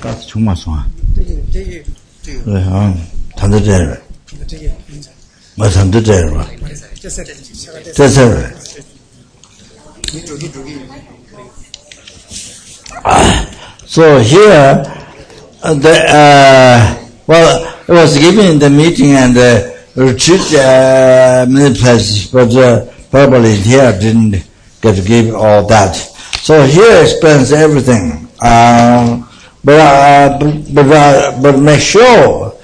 That's too much. So here, well, it was given in the meeting and retreat many places, but probably here didn't get to give all that. So here explains everything, but make sure,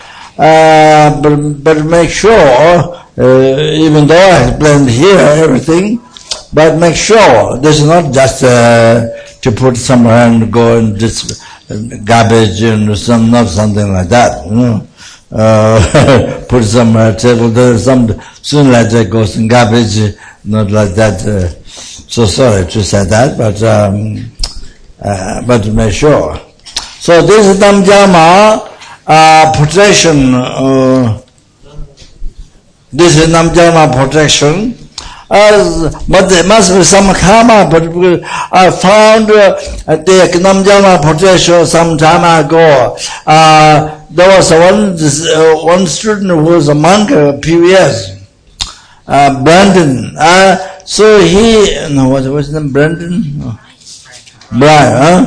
even though I explained here everything, but make sure this is not just to put somewhere and go and just garbage and not something like that. Put some table there, some soon like that goes in garbage, not like that. So sorry to say that, but make sure. So this is Namjama protection. This is Namjama protection. But there must be some karma, but I found the Namjama protection some time ago. There was one student who was a monk a few years, Brandon. So he, no, what's his name, Brandon? No. Brian, huh?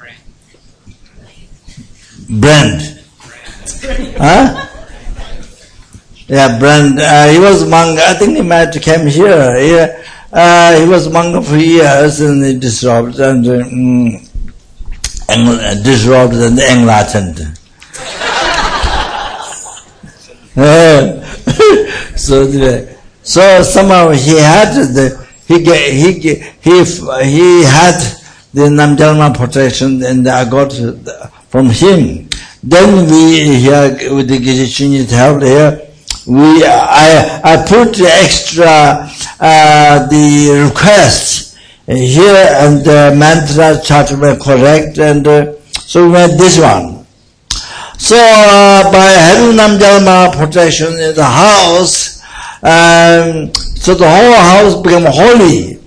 Brand. Huh? Yeah, Brand. He was monk. I think he might have came here. He was monk for years and he disrupted and enlightened. So somehow he had he had the Namjama protection, and I got from him. Then we here with the Geshe help here. I put the extra the request here, and the mantra chart were correct, and so we made this one. So by having Namjama protection in the house, so the whole house became holy.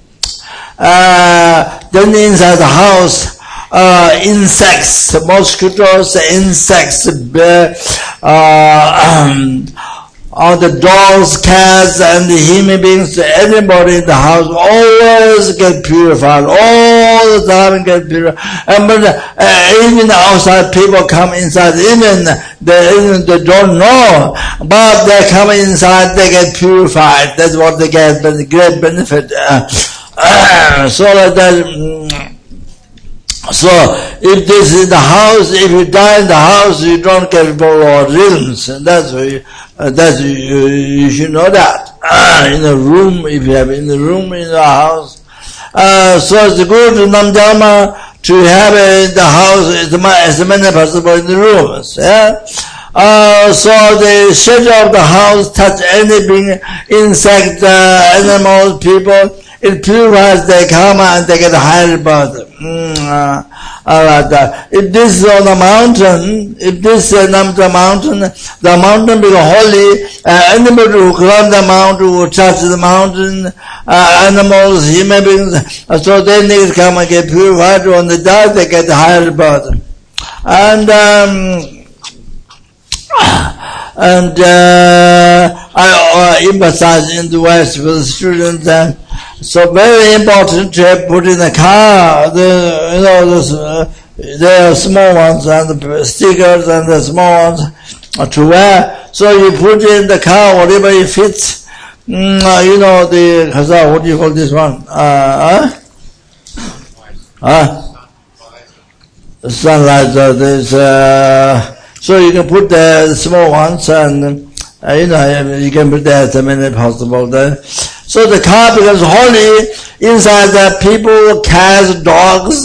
Then inside the house, insects, mosquitoes, insects, all the dogs, cats, and the human beings, anybody in the house always get purified, all the time get purified. But even the outside people come inside, even they don't know, but they come inside, they get purified. That's what they get, the great benefit. So that. So if this is the house, if you die in the house, you don't get more realms. And that's you should know that. In a room, if you have in the room in the house. So it's good Namjama to have in the house as many as possible in the rooms. Yeah? So the shelter of the house touch anything, insect, animals, people. It purifies their karma and they get higher birth. If this is on the mountain, if this is the mountain becomes holy. Anybody who climbs the mountain, who touches the mountain, animals, human beings, so they need to come and get purified. When they die, they get higher birth. And I emphasize in the West for the students that so very important to put in the car, there are small ones and the stickers and the small ones to wear. So you put in the car whatever it fits. The what do you call this one? Sunlight. So you can put the small ones and you can put there as many possible there. So the car becomes holy. Inside the people, cats, dogs,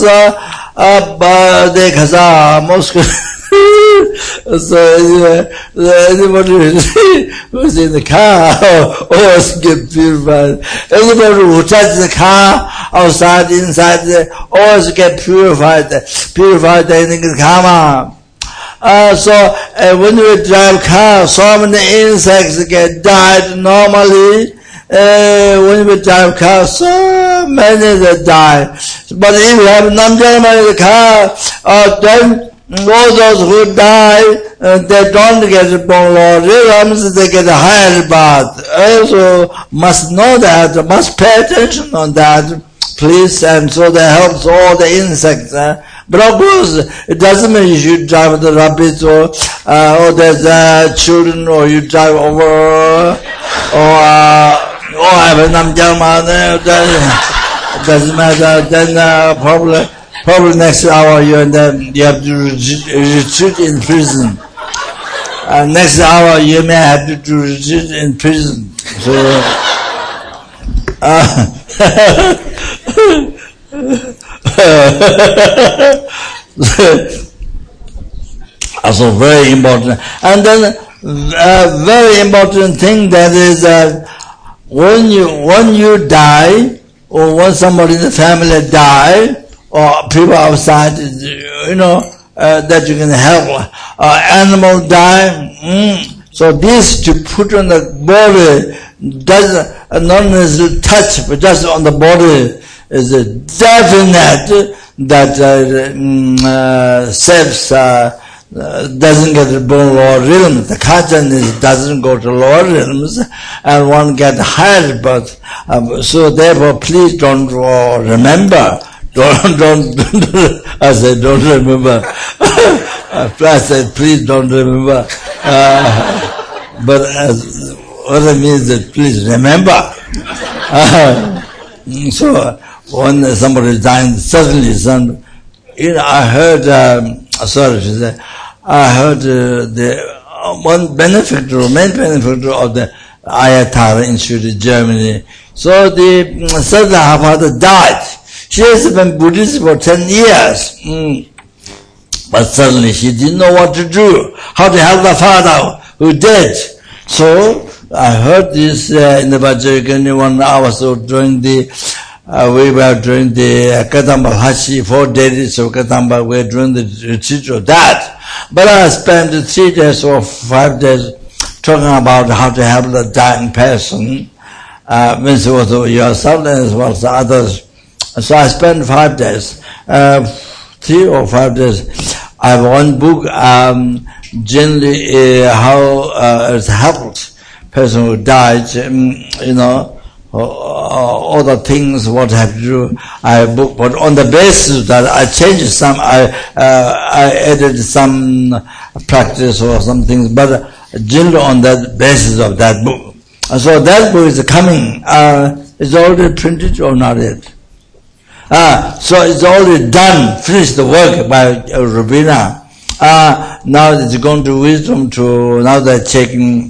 mosquitoes. So anybody who's in the car always get purified. Anybody who touches the car outside, inside, always get purified. Purified in the karma. So when you drive car, so many insects get died normally. When we drive car, so many that die. But if you have Namjama in the car, then all those who die, they don't get born Lord realms, they get a higher path. Also must know that, must pay attention on that, please, and so that helps all the insects. But of course, it doesn't mean you should drive the rabbits or there's children, or you drive over, or have a namjama. Doesn't matter. Then probably next hour you have to retreat in prison. Next hour you may have to retreat in prison. So. Also very important. And then very important thing that is when you die, or when somebody in the family die, or people outside, that you can help. Animal die, so this to put on the body doesn't not necessarily touch, but just on the body is a definite that saves, doesn't get to lower realms. The consciousness doesn't go to lower realms, and one get higher birth. So therefore, please don't remember. Don't. I said, don't remember. I said, please don't remember. But what I mean is that please remember. So when somebody is dying, suddenly, I heard. I heard the one main benefactor of the Ayatollah Institute in Germany. So the Sadhana father died. She has been Buddhist for 10 years. But suddenly she didn't know what to do, how to help the father who died. So I heard this in the Vajrayana one hour. So during the we were doing the Kadamba Hashi 4 days of Kadamba. We were doing the retreat of that. But I spent 3 days or 5 days talking about how to help the dying person. Means it was yourself and as well as others. So I spent 5 days, 3 or 5 days. I have one book, generally how it helped person who died, all the things what I have to do. I have book, but on the basis that I changed some, I added some practice or some things, but generally on that basis of that book. So that book is coming. It's already printed or not yet? So it's already done, finished the work by Rubina. Now it's going to wisdom to, now they're checking.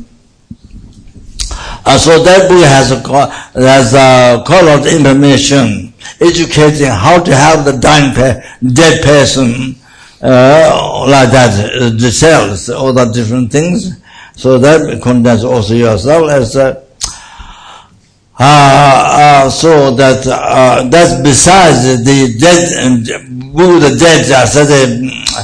So that book has a lot of information, educating how to help the dying dead person, like that, the cells, all the different things. So that contains also yourself as so that that's besides the dead and the dead are said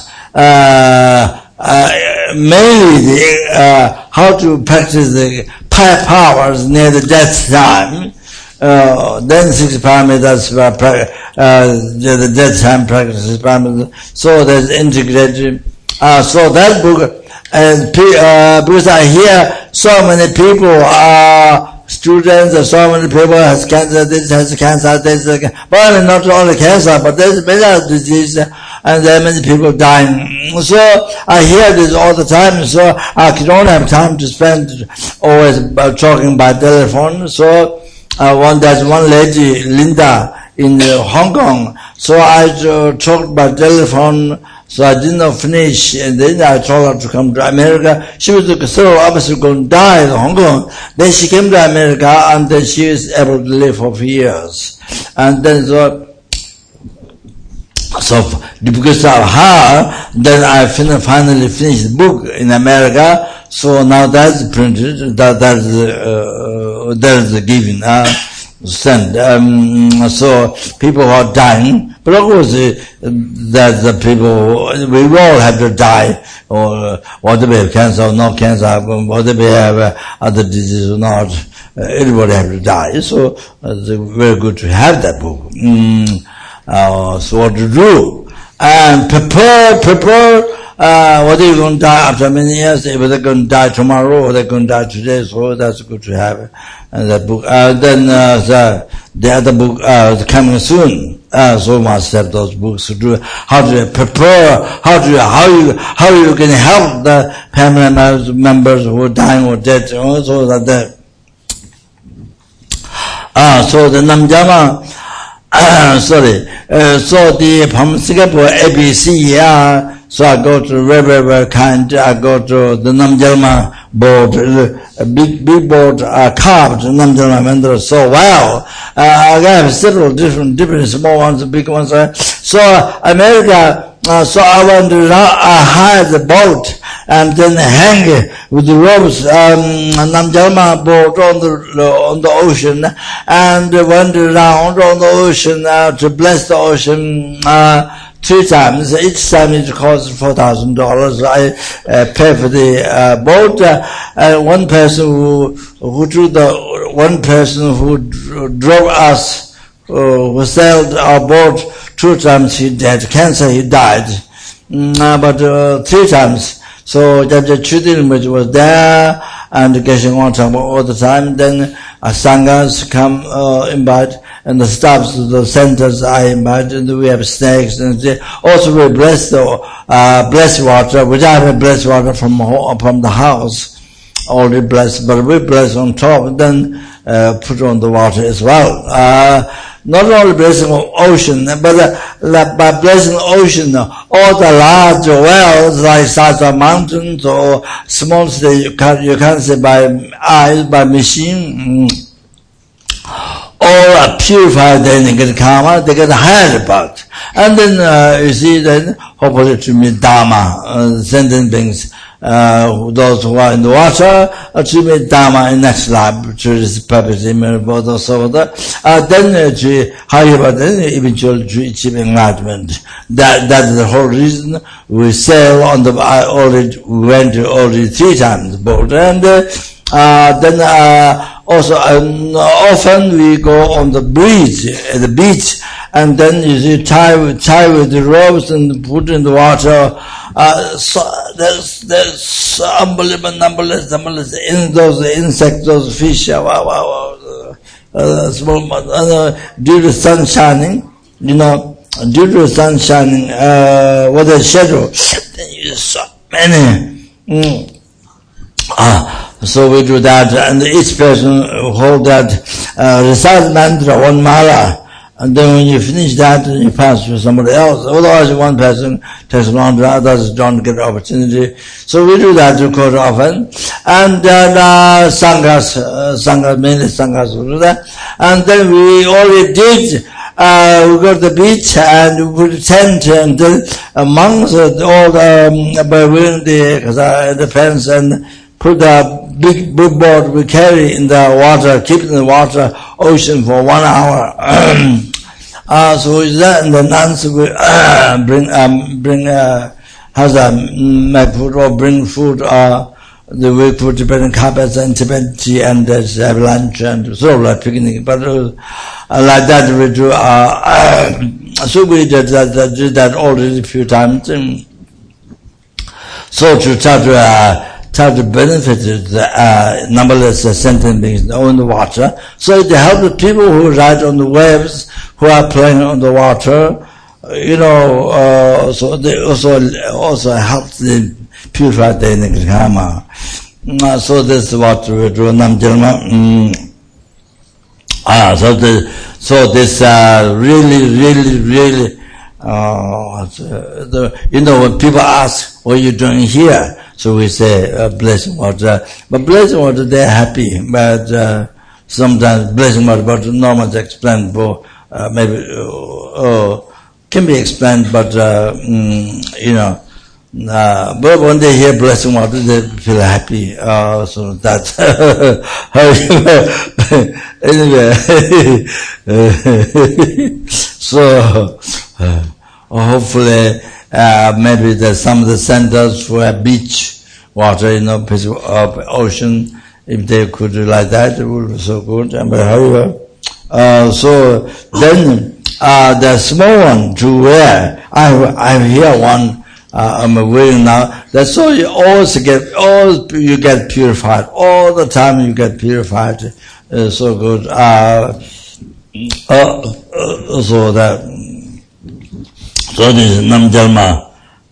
mainly how to practice the powers near the death time. Then 6 parameters the death time practices parameters. So that's integrated. So that book, and because I hear so many people students, so many people has cancer, this has cancer, this has cancer. But not only cancer, but there's many other diseases, and there are many people dying. So I hear this all the time, so I don't have time to spend always talking by telephone. So there's one lady, Linda, in Hong Kong. So I talked by telephone. So I did not finish, and then I told her to come to America. She was so obviously going to die in Hong Kong. Then she came to America, and then she was able to live for a few years. And then so because of her, then I finally finished the book in America. So now that's printed. That's given. Sent. So people who are dying, but of course that the people, we all have to die, or whether we have cancer or not cancer, whether we have other diseases or not, everybody have to die. So it's very good to have that book. So what to do? And prepare, whether you're going to die after many years, whether they're going to die tomorrow or they're going to die today, so that's good to have that book. Then the other book coming soon. So must have those books to do. How to prepare, how you can help the family members who are dying or dead, so that so the Namjama, so from Singapore ABC, so I go to very kind, I go to the Namjalma board, a big board carved Namjalma Mandra so well. I have several different small ones, big ones. So America, so I went to hire the boat and then hang with the ropes, Namjalma boat on the ocean, and went around on the ocean to bless the ocean 3 times. Each time it costs $4,000. I pay for the boat. One person who drove us, who sailed our boat 2 times, he had cancer, he died. But 3 times. So Jabja Chudin, which was there, and Geshe Wangchang all the time. Then sanghas come invite, and the staffs of the centers I invite, and we have snacks, and also we bless the blessed water. We don't have blessed water from the house, already blessed, but we bless on top, and then put on the water as well. Not only blessing ocean, but by blessing ocean, all the large wells like size of mountains or small city, you can't say by eyes, by machine, all are purified, then they get karma, they get a higher part. And then you see, then hopefully to meet Dharma, sentient beings. Those who are in the water achieve Dharma in next life, which is perfectly miracle, so that. Then however, then eventually to achieve enlightenment. That is the whole reason we sail on the we went already 3 times boat, and then also often we go on the beach, and then you see tie with the ropes and put in the water. So there's unbelievable numberless in those insects, those fish, small, due to sun shining, due to sun shining, with a shadow, then you saw many. So we do that, and each person hold that, recite mantra, 1 mala. And then when you finish that, you pass to somebody else. Otherwise, one person takes longer, others don't get opportunity. So we do that quite often. And then sanghas, mainly sanghas will do that. And then we already did, we go to the beach and we put a tent, and then monks, all by wearing the pants, and put the big board we carry in the water, keep in the water ocean for 1 hour. So is that, and the nuns will make food or bring food. The way put Tibetan carpets and Tibetan tea, and have lunch and sort of like picnic. But like that we do. So we did that already a few times. So to try to benefit the numberless sentient beings on the water. So they help the people who ride on the waves, who are playing on the water, so they also help them purify their karma. So this is what we do, Namjalma. So this really, when people ask, what are you doing here? So we say, blessing water. But blessing water, they're happy. But sometimes blessing water, but normally explained for, maybe, can be explained, but, but when they hear blessing water, they feel happy. So that's, anyway. So, hopefully, maybe there's some of the centers who have beach water, ocean, if they could do like that, it would be so good. But however, so then, the small one to wear. I have here one I'm wearing now. That's so you you get purified all the time. You get purified. So good. So this is Namjalma.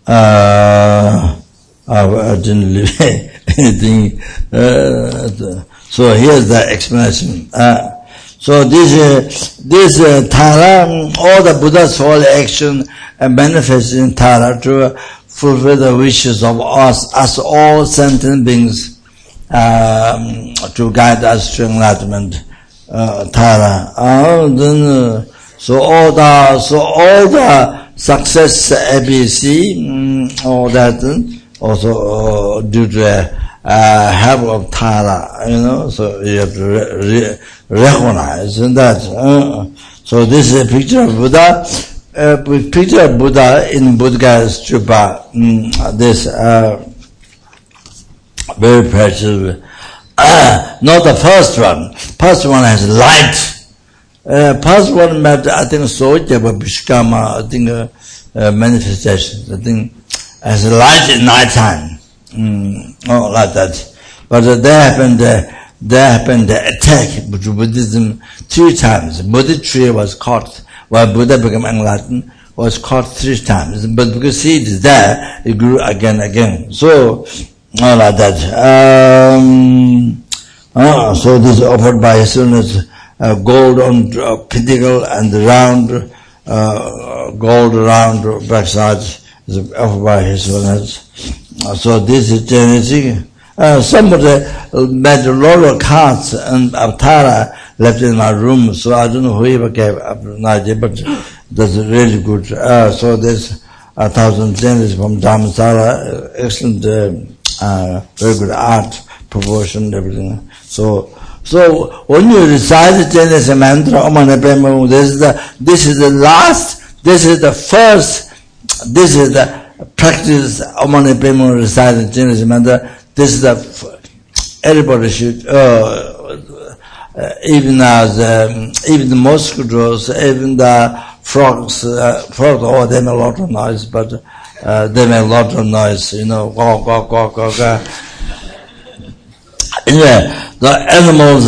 I didn't leave anything. So here's the explanation. So this Tara, all the Buddha's whole action manifests in Tara to fulfill the wishes of us all sentient beings, to guide us to enlightenment. Tara. So all the success ABC, all that also due to help of Tara, so you have to recognize that. So this is a picture of Buddha. Picture of Buddha in Buddha Stupa. This very precious. Not the first one. First one has light. First one met, I think, Sojaba Bishkama, I think, manifestation. I think, as light in night time. Like that. But there happened the attack to Buddhism 3 times. Buddha tree was caught, while Buddha became enlightened, was caught 3 times. But because seed is there, it grew again. So, like that. So this is offered by His Holiness, gold on pinnacle and round, gold round backside is offered by His Holiness. So this is genetic. Somebody made a lot of cards and Tara left in my room, so I don't know whoever gave up an idea, but that's really good. So there's 1,000 genesis from Dhammasala, excellent, very good art, proportion, everything. So when you recite the Genesis mantra, Om Mani Padme Hum, this is the last, this is the first, this is the practice Om Mani Padme Hum, recite the Genesis mantra. This is the, everybody should, even the mosquitoes, even the frogs, oh, they make a lot of noise, but they make a lot of noise, quack. Yeah, the animals,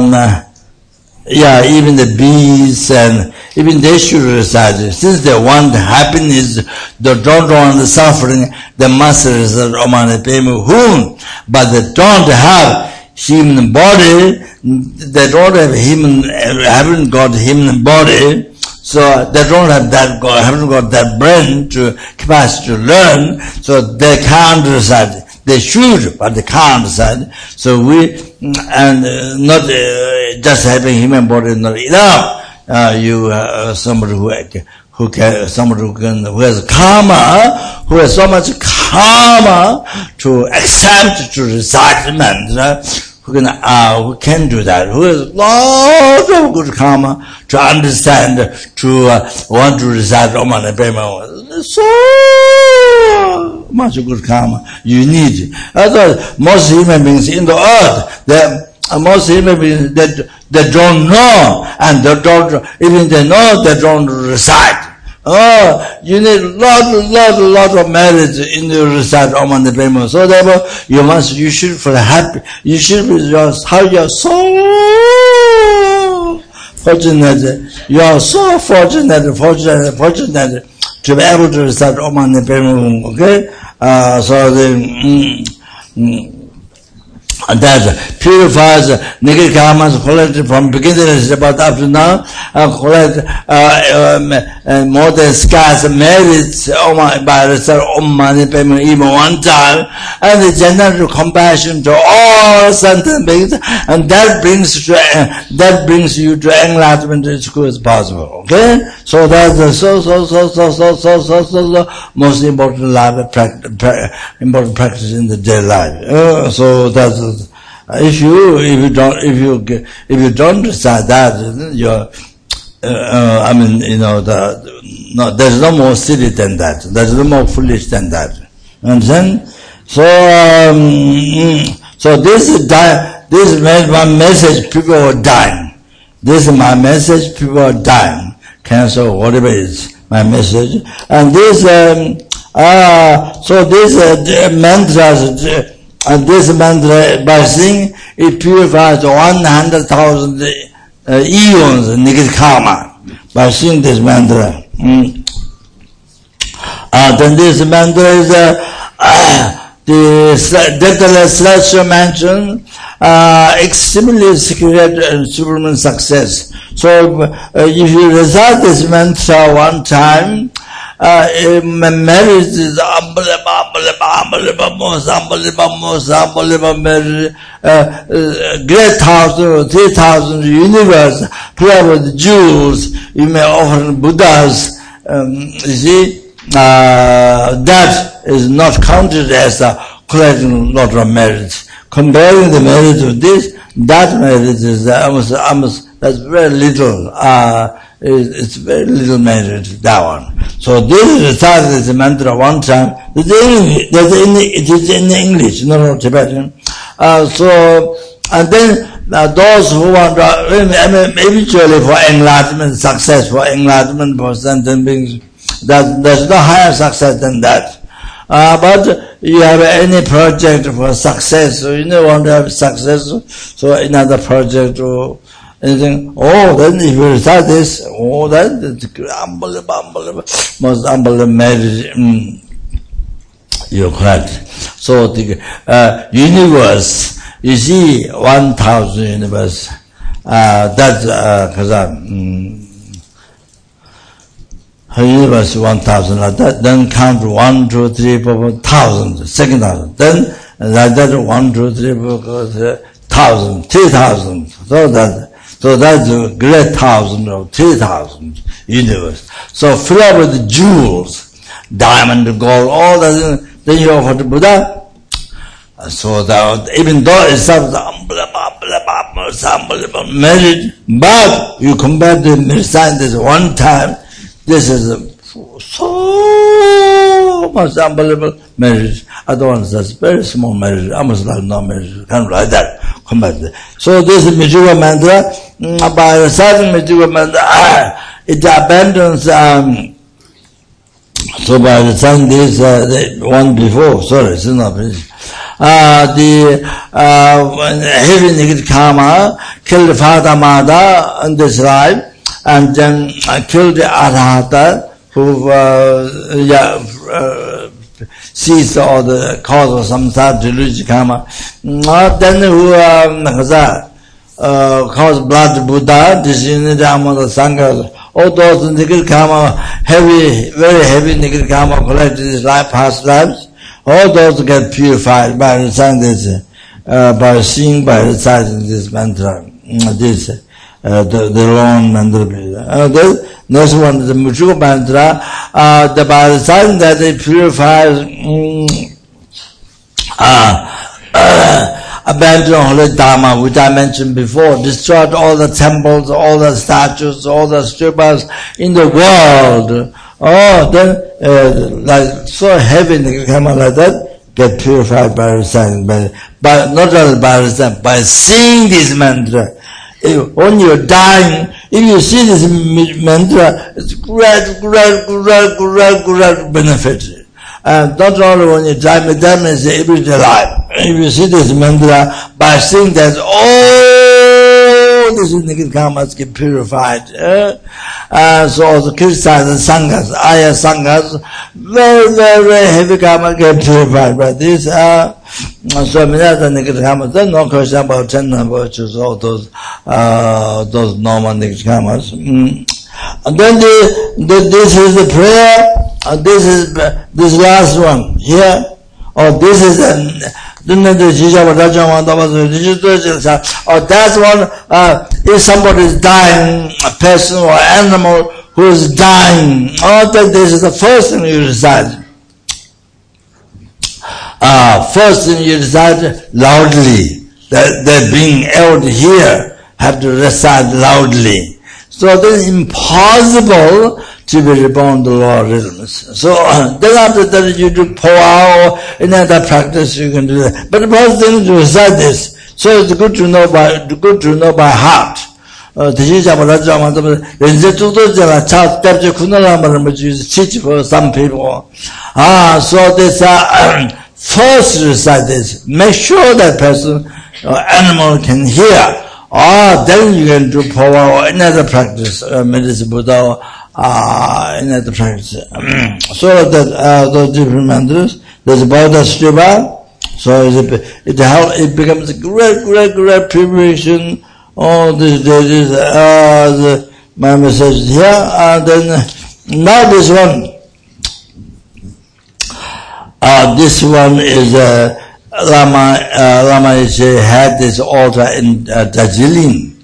even the bees, and even they should recite it. Since they want happiness, they don't want the suffering, they must recite Om Mani Padme Hum. But they don't have human body, they don't have haven't got human body, so they don't have haven't got that brain capacity to learn, so they can't recite it. They should, but they can't recite. So not just having human body is not enough. Somebody who has karma, who has so much karma to accept to recite the mantra, who can do that, who has lots of good karma to understand, to want to recite Om Mani Padme Hum. So much good karma you need. Otherwise, most human beings in the earth, most human beings they don't know, and they don't, even they know, they don't recite. You need lot of merit in the recite Om Mani Padme Hum. So therefore, you should feel happy. You should be how you are so fortunate. You are so fortunate to be able to recite Om Mani Padme Hum. Okay, that purifies negative karmas collected from beginning about up to now, collect more than scarce merits by reciting Om Mani Padme Hum even one time, and the general compassion to all sentient beings, and that brings you to enlightenment as quick as possible. Okay, so that's the so most important important practice in the daily life. So that's. If you don't recite that, there's no more silly than that. There's no more foolish than that. Understand? So this is my message. People are dying. This is my message. People are dying. cancer, whatever is my message. And this, so this mantras, this mantra by saying it purifies 100,000 eons negative karma by saying this mantra. Then this mantra is the Dr. Celestial Mansion, extremely secret and superman success. So if you recite this mantra one time, marriage is unbelievable, most unbelievable, great 3,000 universe, full with jewels, you may offer Buddhas, you see, that is not counted as a collecting lot of merit. Comparing the merit of this, that merit is almost that's very little. It's very little merit, that one. So this is recited as a mantra one time. It is in English, not Tibetan. So, and then those who want eventually for enlightenment, success for enlightenment, for sentient beings, there's no higher success than that. But you have any project for success, so you don't want to have success, so another project or anything, then if you recite this, that's unbelievable, most unbelievable marriage, you're correct. So the universe, you see 1,000 universe, that's universe 1,000 like that, then count 1, 2, 3, 4, 1,000, second thousand, then like that 1, 2, 3, 4, 1,000, 3,000, so that's a great 1,000 or 3,000 universe. So fill up with jewels, diamond, gold, all that, then you offer to Buddha. So that even though it's unbelievable merit, but you compare the recite this one time, this is so much unbelievable merit. Other ones that's very small merit, almost like no merit, kind of like that. So this is Mijuga mantra. By reciting Mijuga mantra, it abandons. So by reciting this, the one before, sorry, it's not finished. The heavy negative karma killed Father Mother in this life, and then killed the Arhata who sees all the cause of samsara, delusion, karma. Then who cause blood Buddha, disunity among the Sanghas, all those negative karma, heavy, very heavy negative karma collected in this life, past lives, all those get purified by reciting this, by seeing, by reciting this mantra, this. The long mantra. The next one is the Muchuka mantra. By the time that it purifies, abandon holy Dharma, which I mentioned before, destroyed all the temples, all the statues, all the stupas in the world. Then like so heavy karma like that get purified by reciting, but not only by reciting, by seeing this mantra. When you're dying, if you see this mantra, it's great benefit. Not only when you die, but that means everyday life. If you see this mantra, by seeing that, this negative karmas get purified. So the Krishnas and Sanghas, Aya Sanghas, very heavy karma get purified by this. So many other negative karmas. There's no question about 10 virtues, all those normal negative karmas. And then this is the prayer. This is this last one here. This is that's one. If somebody is dying, a person or animal who is dying, then this is the first thing you recite. First thing you recite loudly. That being able to hear have to recite loudly. So then impossible to be reborn to lower rhythms. So then after that you do power or any other practice you can do that. But the first thing is to recite this. So it's good to know by heart. for some people. So this first recite this. Make sure that person, animal can hear. Then you can do power or another practice, medicine Buddha, another practice. So that those different mantras, there's Bauta Shiva. So it becomes a great preparation. My message here. Then now this one is Lama had this altar in Darjeeling.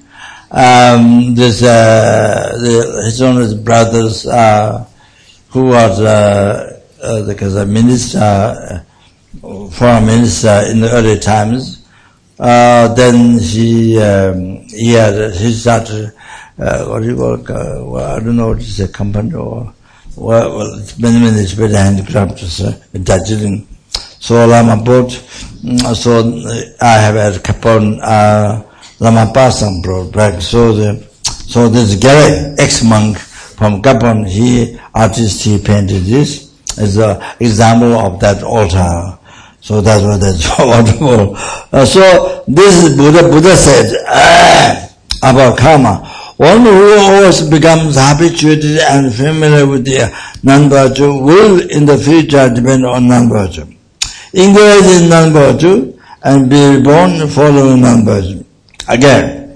His own brothers, who was the minister, foreign minister in the early times. Then he started, what do you call it? I don't know what is a company or many special handicrafts in Darjeeling. So Lama brought, so I have had Kapon Lama Pasang brought back. So this guy, ex-monk from Kapon, he painted this as an example of that altar. So that's what that's wonderful. So this is Buddha said about karma. One who always becomes habituated and familiar with the non-virtue will in the future depend on non-virtue. Engage in non-virtue and be reborn following non-virtue. Again.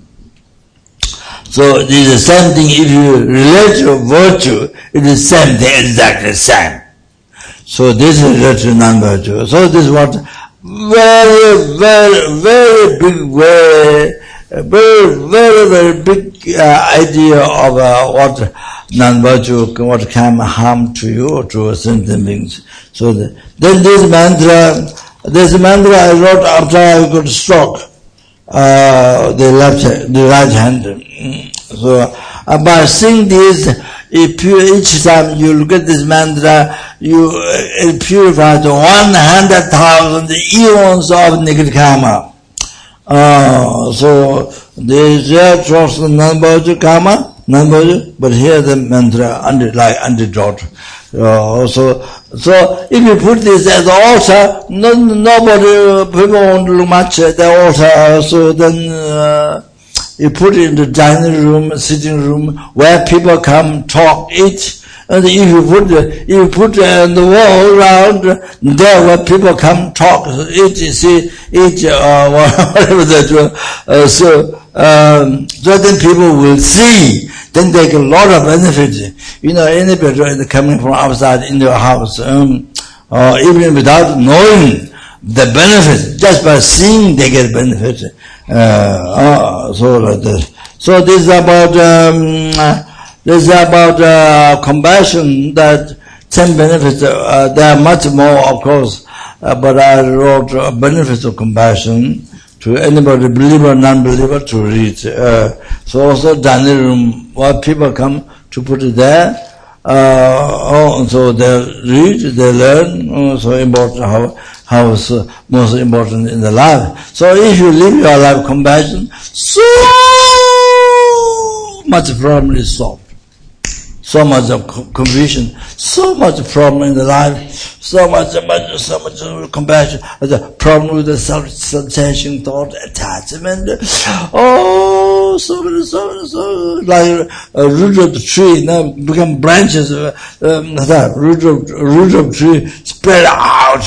So it is the same thing. If you relate to virtue, it is the same thing, exactly the same. So this is related to non-virtue. So this is what very big way, very big idea of what non-virtue, what can harm to you or to sentient beings. So then this mantra I wrote after I got stroke, the right hand. So by saying this, each time you look at this mantra, it purifies 100,000 eons of negative karma. So there trust non-virtue karma, non-virtue, but here the mantra antidote. So if you put this as the altar, people won't look much at the altar. So then you put it in the dining room, sitting room, where people come, talk, eat. And if you put on the wall around there where people come, talk, eat, whatever they do. So then people will see. Then they get a lot of benefit. Anybody coming from outside in your house, or even without knowing the benefit, just by seeing they get benefit. So like this. So this is about compassion, that 10 benefits. There are much more, of course, but I wrote benefits of compassion to anybody, believer, non-believer, to read. So also dining room, where people come to put it there. So they read, they learn. So important, how is most important in the life. So if you live your life compassion, so much problem is solved. So much of confusion, so much problem in the life, so much compassion, the problem with the self-sensation, thought, attachment. So like a root of the tree, now become branches. Root of tree spread out.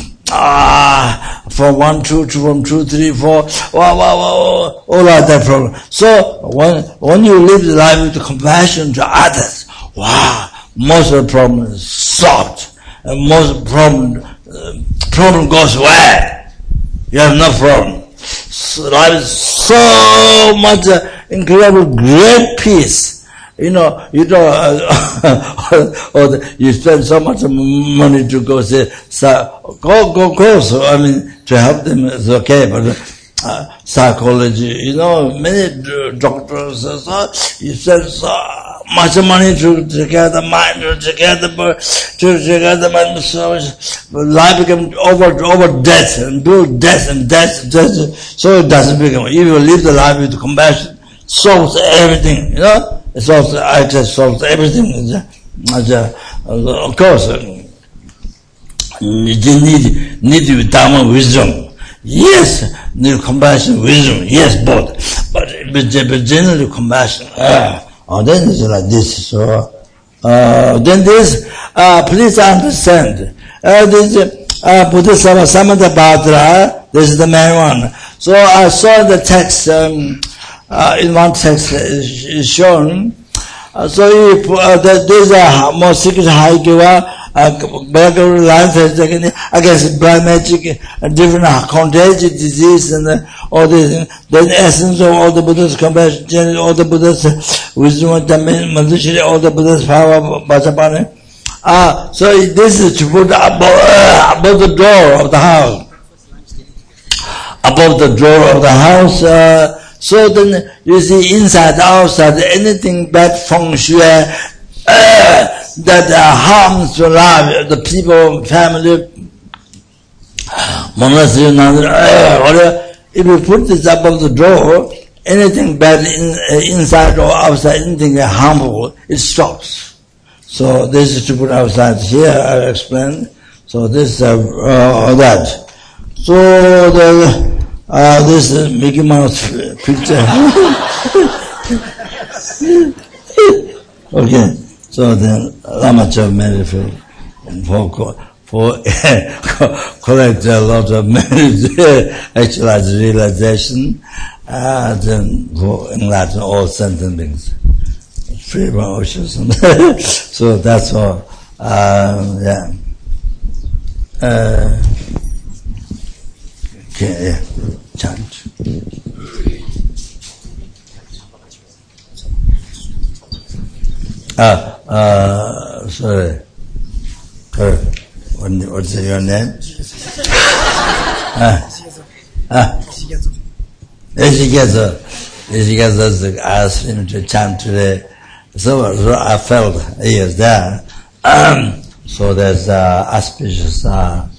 From 1, 2, 3, 4, all of that problem. So when you live the life with compassion to others, wow, most of the problem is solved. And most problem goes away. You have no problem. So life is so much incredible, great peace. You spend so much money to go say, go. So, I mean, to help them is okay, but psychology, many doctors, you spend so much money to get the mind, to get the mind, so life becomes over death, and build death, so it doesn't become. If you live the life with compassion, solves everything, It solves, actually solves everything. Of course, you need Dharma wisdom. Yes, need compassion, wisdom. Yes, both. But generally compassion. Then it's like this. So, then this, please understand. This Buddhasava Samantabhadra, this is the main one. So I saw the text, in one text is shown. So if there's a more secret Haikiva, background lines against black magic, different contagious disease and all this. Then essence of all the Buddha's compassion, all the Buddha's wisdom, all the Buddha's power, Vajrapani. So this is to put above the door of the house. Above the door of the house. So then you see inside, outside, anything bad feng shui that harms your life, the people, family, monastery, whatever. If you put this above the door, anything bad inside or outside, anything harmful, it stops. So this is to put outside here, I'll explain. So this that. So this is Mickey Mouse picture. Okay. So then Lamacha manifest for collect a lot of actualized realization, then for enlighten all sentient beings. Free from oceans. So that's all. Yeah. Okay, yeah. Chant. Sorry. What's your name? Ishikazu asked him to chant today. So I felt he was there. So there's auspicious